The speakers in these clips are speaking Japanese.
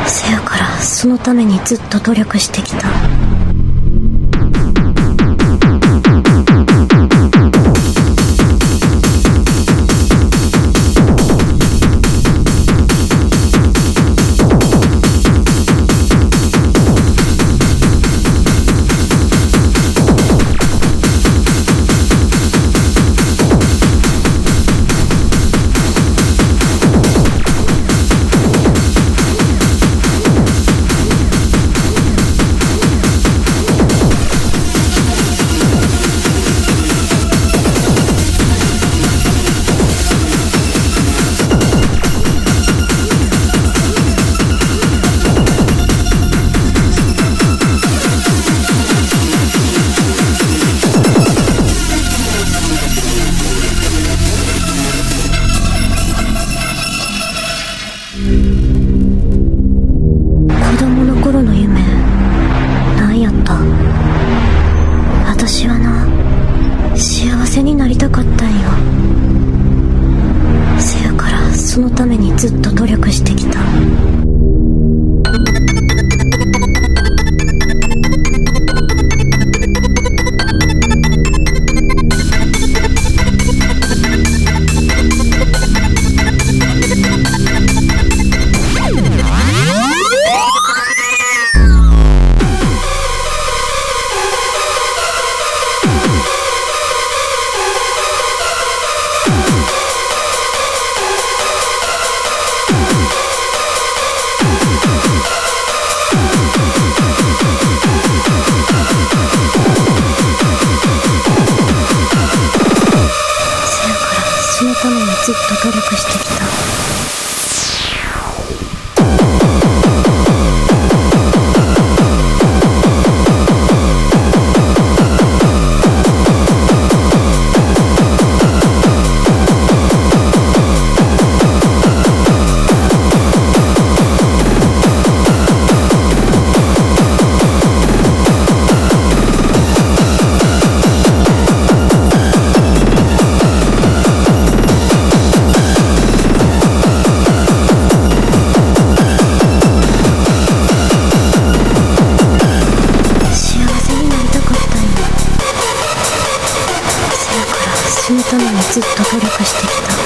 せやからそのためにずっと努力してきた。私はな、幸せになりたかったんよ。せやからそのためにずっと努力してきた。そのためにずっと努力してきた。そのためにずっと努力してきた。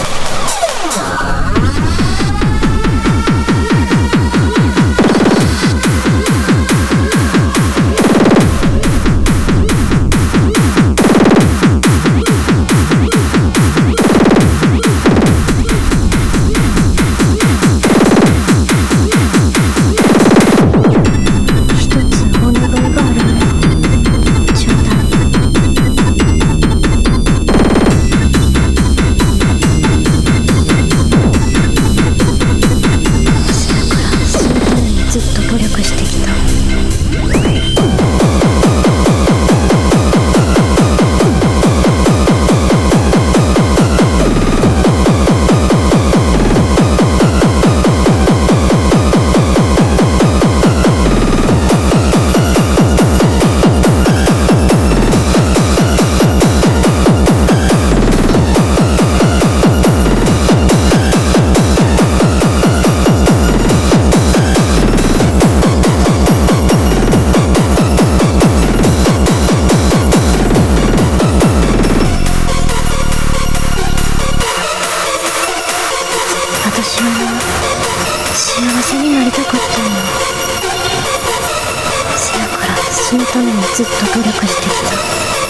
私は幸せになりたかったんよ。せやからそのためにずっと努力してきた。